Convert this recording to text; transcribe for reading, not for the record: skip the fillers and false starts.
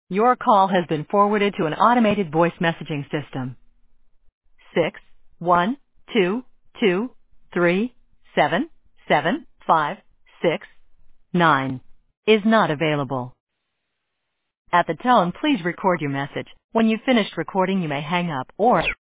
Your call has been forwarded to an automated voice messaging system. 61223777569 is not available. At the tone, please record your message. When you've finished recording, you may hang up or